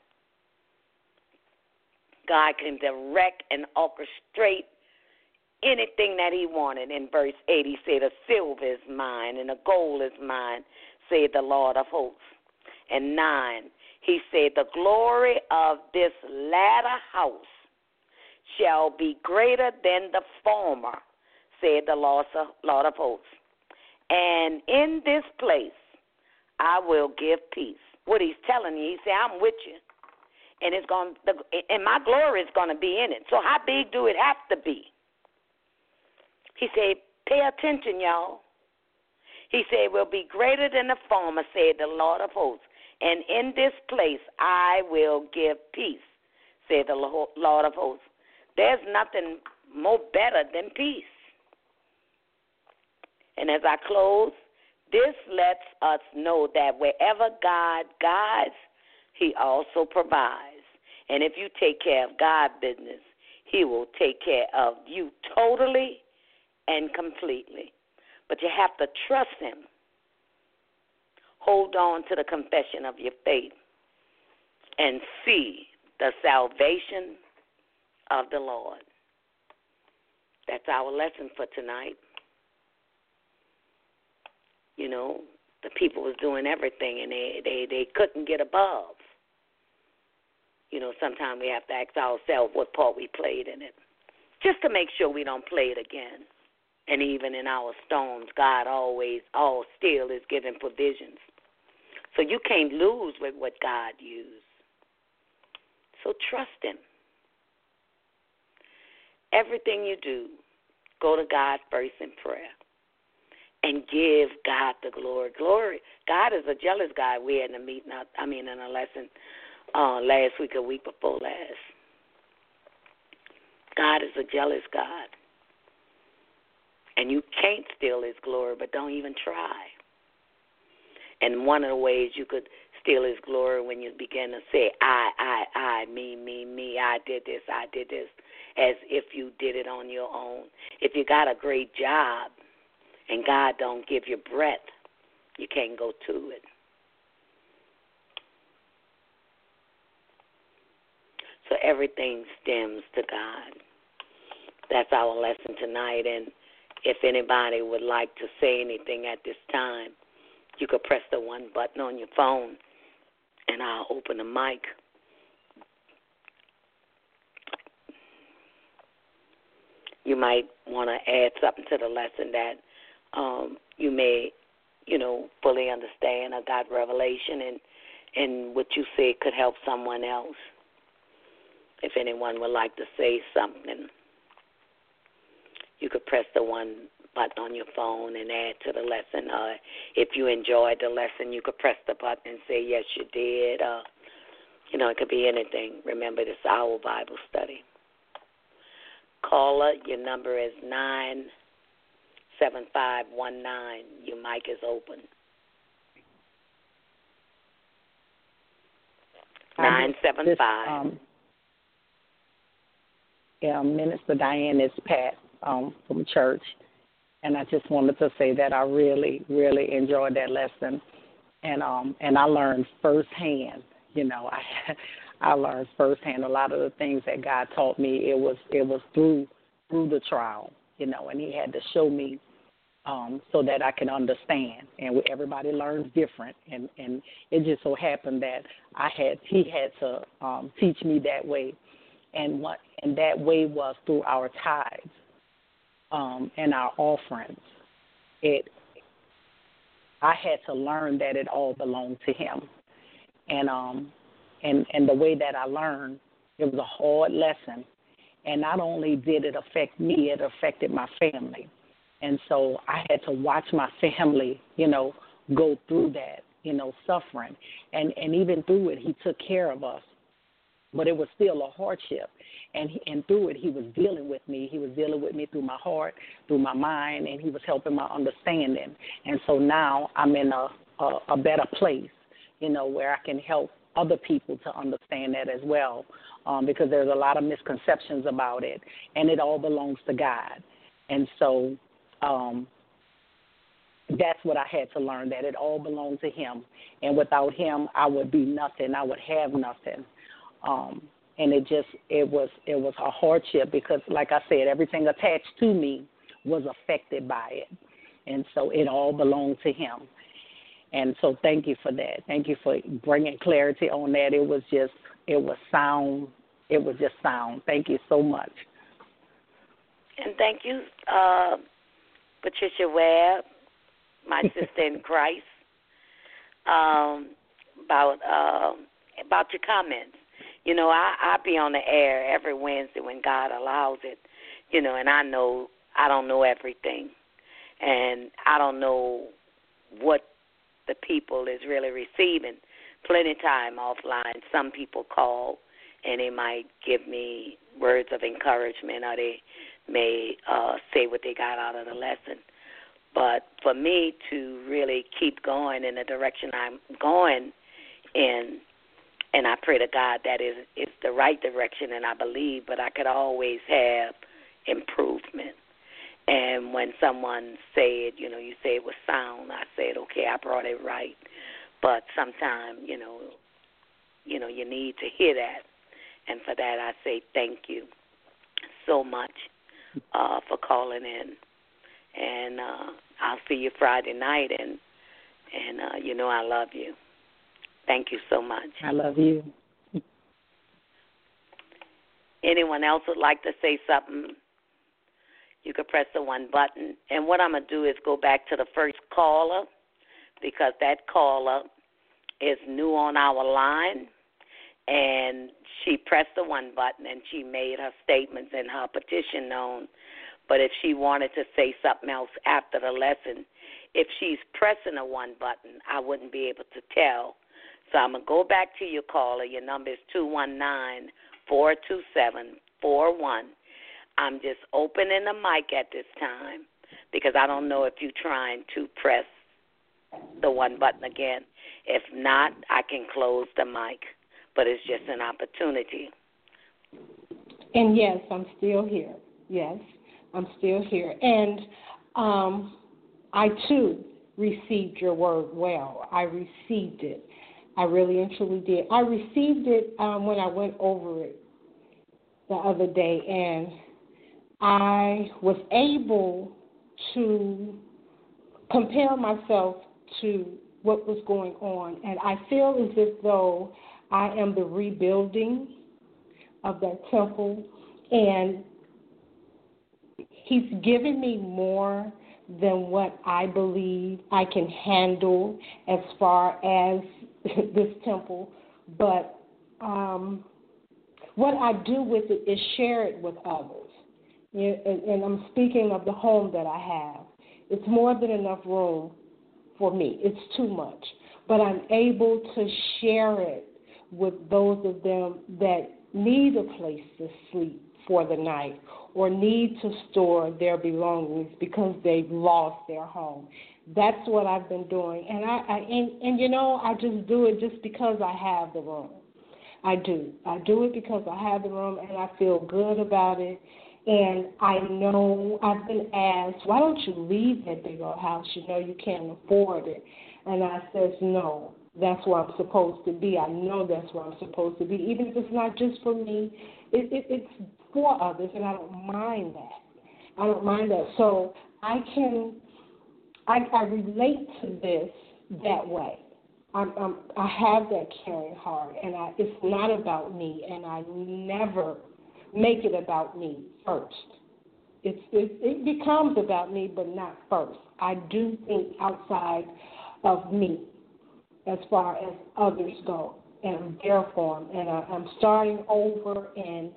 God can direct and orchestrate anything that he wanted. In verse eight, he said, the silver is mine and the gold is mine, said the Lord of hosts. And nine, he said, the glory of this latter house shall be greater than the former, said the Lord of hosts. And in this place I will give peace. What he's telling you, he said, I'm with you. And it's going, and my glory is going to be in it. So how big do it have to be? He said, pay attention, y'all. He said, it will be greater than the former, said the Lord of hosts. And in this place I will give peace, said the Lord of hosts. There's nothing more better than peace. And as I close, this lets us know that wherever God guides, he also provides. And if you take care of God's business, he will take care of you totally and completely. But you have to trust him. Hold on to the confession of your faith and see the salvation of the Lord. That's our lesson for tonight. You know, the people was doing everything, and they, they, they couldn't get above. You know, sometimes we have to ask ourselves what part we played in it, just to make sure we don't play it again. And even in our storms, God always, all still is giving provisions. So you can't lose with what God used. So trust him. Everything you do, Go to God first in prayer and give God the glory. Glory. God is a jealous God. We had in a meeting, I mean, in a lesson uh, last week, a week before last. God is a jealous God. And you can't steal his glory, but don't even try. And one of the ways you could steal his glory when you begin to say, I, I, I, me, me, me, I did this, I did this, as if you did it on your own. If you got a great job and God don't give you breath, you can't go to it. So everything stems to God. That's our lesson tonight. And if anybody would like to say anything at this time, you could press the one button on your phone, and I'll open the mic. You might want to add something to the lesson that um, you may, you know, fully understand or got revelation, and, and what you said could help someone else. If anyone would like to say something, you could press the one button on your phone and add to the lesson. Uh, if you enjoyed the lesson, you could press the button and say, yes, you did. Uh, you know, it could be anything. Remember, this is our Bible study. Caller, your number is nine seven five one nine. Your mic is open. nine seven five. Um, yeah, Minister Diane is Pat um, from church. And I just wanted to say that I really, really enjoyed that lesson, and um, and I learned firsthand. You know, I I learned firsthand a lot of the things that God taught me. It was it was through through the trial, you know, and He had to show me um, so that I can understand. And everybody learns different, and and it just so happened that I had He had to um, teach me that way, and what and that way was through our tithes. Um, and our offerings. It, I had to learn that it all belonged to Him, and um, and and the way that I learned, it was a hard lesson, and not only did it affect me, it affected my family, and so I had to watch my family, you know, go through that, you know, suffering, and and even through it, He took care of us, but it was still a hardship. And he, and through it, He was dealing with me. He was dealing with me through my heart, through my mind, and He was helping my understanding. And so now I'm in a, a, a better place, you know, where I can help other people to understand that as well, um, because there's a lot of misconceptions about it, and it all belongs to God. And so um, that's what I had to learn, that it all belonged to Him. And without Him, I would be nothing. I would have nothing. Um And it just, it was it was a hardship because, like I said, everything attached to me was affected by it. And so it all belonged to Him. And so thank you for that. Thank you for bringing clarity on that. It was just, it was sound. It was just sound. Thank you so much. And thank you, uh, Patricia Webb, my sister in Christ, um, about, uh, about your comments. You know, I, I be on the air every Wednesday when God allows it, you know, and I know I don't know everything. And I don't know what the people is really receiving. Plenty of time offline, some people call and they might give me words of encouragement, or they may uh, say what they got out of the lesson. But for me to really keep going in the direction I'm going in, and I pray to God that is it's the right direction, and I believe, but I could always have improvement. And when someone said, you know, you say it was sound, I said, okay, I brought it right. But sometimes, you know, you know, you need to hear that. And for that, I say thank you so much uh, for calling in. And uh, I'll see you Friday night, and, and uh, you know I love you. Thank you so much. I love you. Anyone else would like to say something? You can press the one button. And what I'm going to do is go back to the first caller, because that caller is new on our line, and she pressed the one button and she made her statements and her petition known. But if she wanted to say something else after the lesson, if she's pressing a one button, I wouldn't be able to tell. So I'm going to go back to your caller. Your number is two one nine, four two seven, four one. I'm just opening the mic at this time because I don't know if you're trying to press the one button again. If not, I can close the mic, but it's just an opportunity. And yes, I'm still here. Yes, I'm still here. And um, I, too, received your word well. I received it. I really and truly did. I received it um, when I went over it the other day, and I was able to compare myself to what was going on, and I feel as if though I am the rebuilding of that temple, and he's given me more than what I believe I can handle as far as this temple, but um, what I do with it is share it with others. You know, and, and I'm speaking of the home that I have. It's more than enough room for me. It's too much. But I'm able to share it with those of them that need a place to sleep for the night or need to store their belongings because they've lost their home. That's what I've been doing. And, I, I and, and, you know, I just do it just because I have the room. I do. I do it because I have the room, and I feel good about it. And I know I've been asked, why don't you leave that big old house? You know you can't afford it. And I says, no, that's where I'm supposed to be. I know that's where I'm supposed to be. Even if it's not just for me, it, it, it's for others, and I don't mind that. I don't mind that. So I can, I, I relate to this that way. I'm, I'm, I have that caring heart, and I, it's not about me, and I never make it about me first. It's, it, it becomes about me, but not first. I do think outside of me as far as others go, and I'm there for them, and I, I'm starting over, and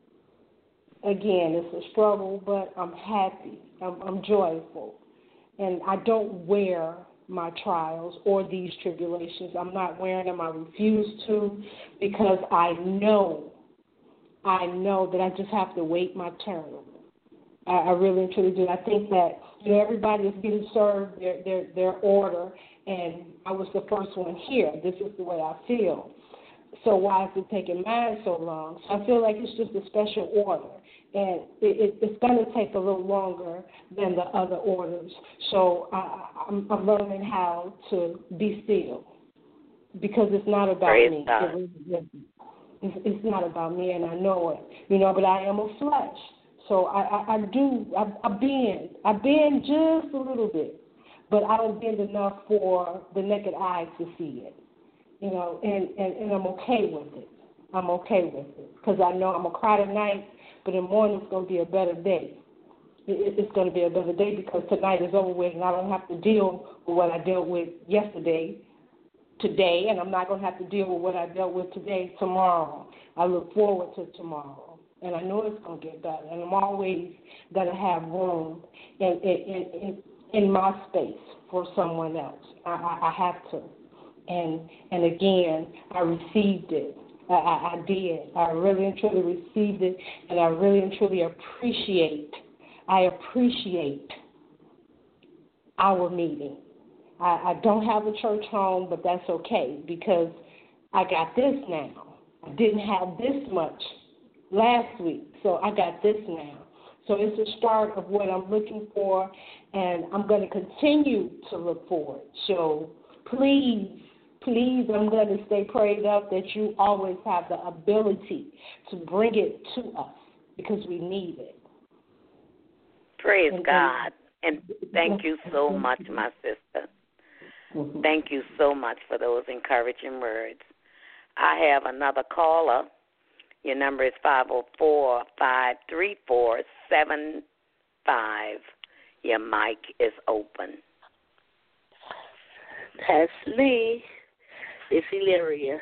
again, it's a struggle, but I'm happy. I'm, I'm joyful, and I don't wear my trials or these tribulations. I'm not wearing them. I refuse to, because I know I know that I just have to wait my turn. I, I really and truly do. I think that, you know, everybody is getting served their, their, their order, and I was the first one here. This is the way I feel. So why is it taking mine so long? So I feel like it's just a special order, and it, it, it's going to take a little longer than the other orders. So I, I'm, I'm learning how to be still, because it's not about Praise me. God. It really isn't. It's, it's not about me, and I know it, you know, but I am a flesh. So I, I, I do, I, I bend. I bend just a little bit, but I don't bend enough for the naked eye to see it, you know, and, and, and I'm okay with it. I'm okay with it, because I know I'm going to cry tonight, but in the morning it's going to be a better day. It, it's going to be a better day, because tonight is over with, and I don't have to deal with what I dealt with yesterday, today, and I'm not going to have to deal with what I dealt with today, tomorrow. I look forward to tomorrow, and I know it's going to get better, and I'm always going to have room in, in, in, in my space for someone else. I, I, I have to. And and again, I received it. I, I, I did. I really and truly received it, and I really and truly appreciate, I appreciate our meeting. I, I don't have a church home, but that's okay, because I got this now. I didn't have this much last week, so I got this now. So it's a start of what I'm looking for, and I'm going to continue to look for it. So please, please, I'm going to stay prayed up that you always have the ability to bring it to us, because we need it. Praise and, God. And thank you so much, my sister. Mm-hmm. Thank you so much for those encouraging words. I have another caller. Your number is five oh four, five three four, seven five. Your mic is open. That's me. It's Hilaria.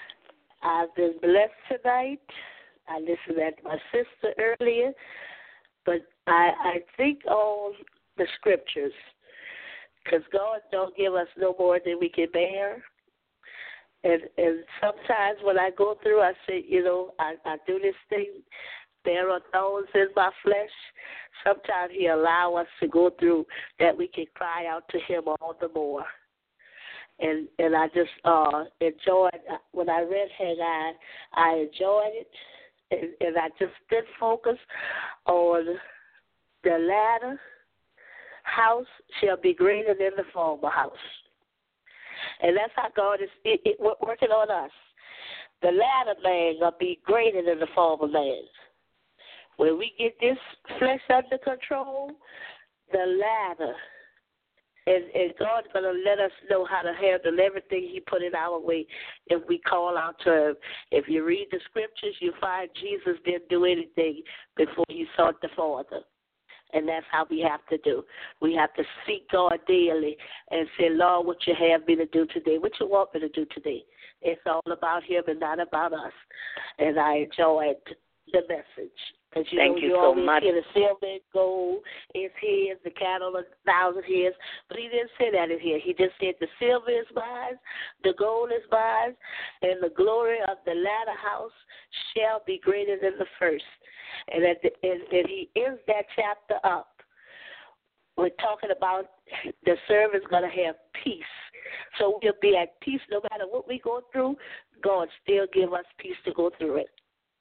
I've been blessed tonight. I listened to my sister earlier. but I, I think on the scriptures, because God don't give us no more than we can bear. And and sometimes when I go through, I say, you know, I, I do this thing. There are thorns in my flesh. Sometimes He allow us to go through that we can cry out to Him all the more. And and I just uh, enjoyed, when I read Haggai, I enjoyed it. And, and I just did focus on the latter house shall be greater than the former house. And that's how God is it, it, working on us. The latter man will be greater than the former man. When we get this flesh under control, the latter, and, and God's going to let us know how to handle everything He put in our way if we call out to Him. If you read the scriptures, you find Jesus didn't do anything before He sought the Father. And that's how we have to do. We have to seek God daily and say, Lord, what you have me to do today? What you want me to do today? It's all about Him and not about us. And I enjoyed the message. Because you Thank know, you you so always much. hear the silver and gold is His, the cattle a thousand years. But He didn't say that in here. He just said the silver is mine, the gold is mine, and the glory of the latter house shall be greater than the first. And, at the, and, and He ends that chapter up. We're talking about the servant's going to have peace. So we'll be at peace no matter what we go through. God still give us peace to go through it.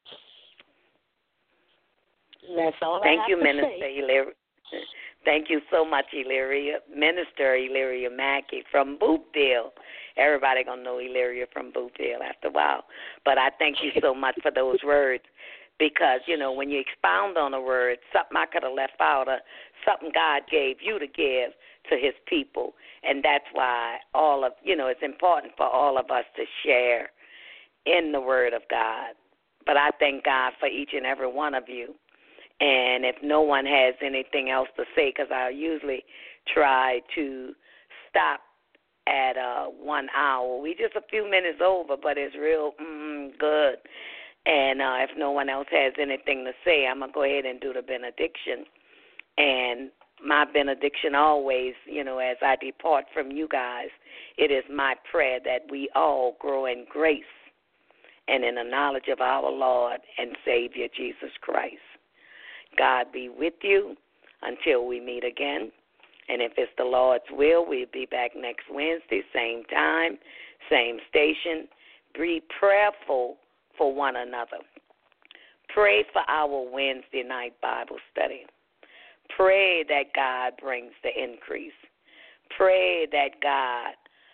That's all Thank I have you, to Minister say. Illyria. Thank you so much, Illyria. Minister Illyria Mackey from Boopville. Everybody going to know Illyria from Boopville after a while. But I thank you so much for those words because, you know, when you expound on a word, something I could have left out or something God gave you to give to His people. And that's why all of, you know, it's important for all of us to share in the Word of God. But I thank God for each and every one of you. And if no one has anything else to say, because I usually try to stop at uh, one hour. We just a few minutes over, but it's real mm, good. And uh, if no one else has anything to say, I'm going to go ahead and do the benediction. And my benediction always, you know, as I depart from you guys, it is my prayer that we all grow in grace and in the knowledge of our Lord and Savior, Jesus Christ. God be with you until we meet again. And if it's the Lord's will, we'll be back next Wednesday, same time, same station. Be prayerful for one another. Pray for our Wednesday night Bible study. Pray that God brings the increase. Pray that God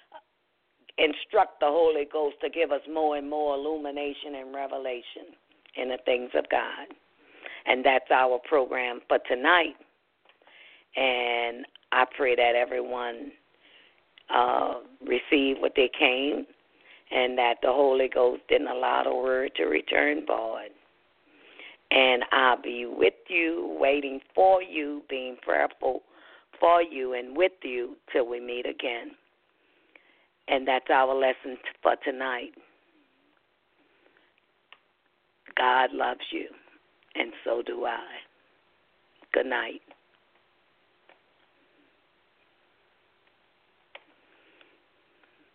instruct the Holy Ghost to give us more and more illumination and revelation in the things of God. And that's our program for tonight. And I pray that everyone uh, received what they came and that the Holy Ghost didn't allow the word to return void. And I'll be with you, waiting for you, being prayerful for you and with you till we meet again. And that's our lesson for tonight. God loves you. And so do I. Good night.